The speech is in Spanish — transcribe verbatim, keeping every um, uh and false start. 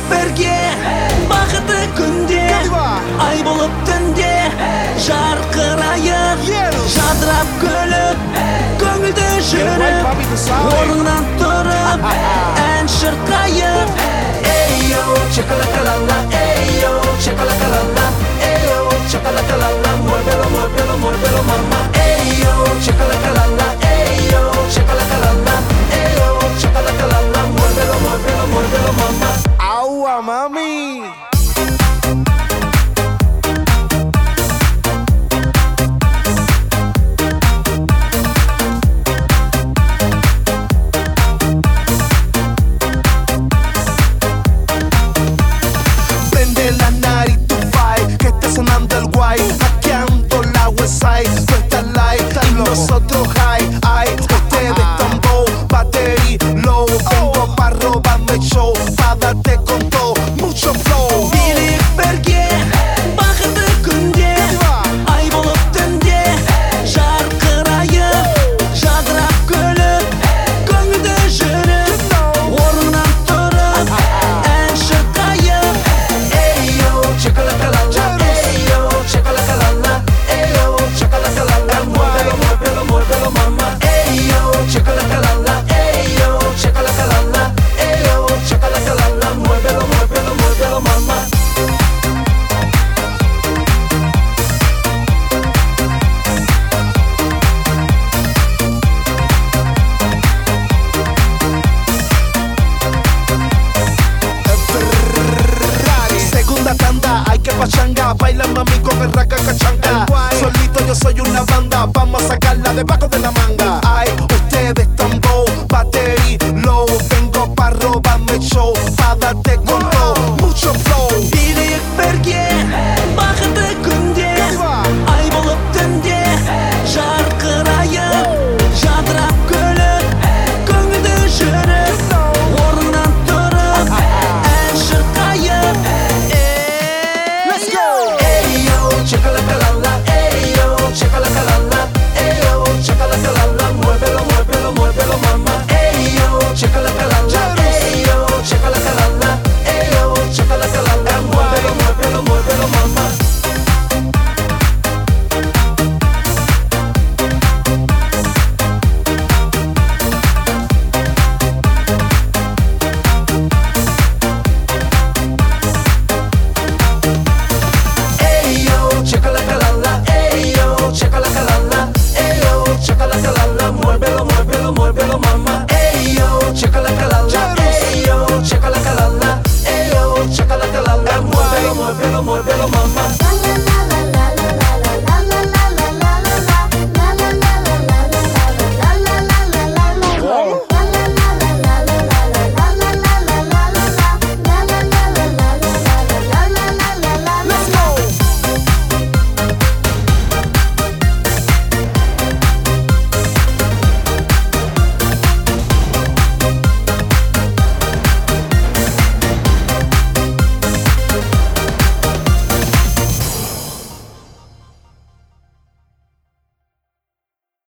бірге бақытты күнде ай болып түнде жарқырайық жадырап күліп көңілді жүріп орнынан тұрып ән шырқайық. Эйо, чакалакалала, эйо, чакалакалала, эйо, чакалакалала, muévelo, muévelo, muévelo, mamá. Эйо, чакалакалала, эйо, чакалакалала, эйо, чакалакалала, muévelo, muévelo, muévelo, mamá. Agua, mami. Hackeando la website, tú estás live y nosotros high, ay, ustedes tambo, battery low, vengo pa' robarme el show, pa' darte con todo, mucho flow. Билік бірге бақытты күнде ай болып түнде жарқырайық жадырап күліп көңілді жүріп орнынан тұрып ән шырқайық. Эйо, чакалакалала, эйо, чакалакалала, эйо, чакалакалала, muévelo, muévelo, muévelo, mamá. Эйо, чакалакалала, эйо, чакалакалала, эйо, чакалакалала, muévelo, muévelo, muévelo, mamá. Segunda tanda, hay que pachanga, baila mami con el raca cachanga. Solito yo soy una banda, vamos a sacarla debajo de la manga.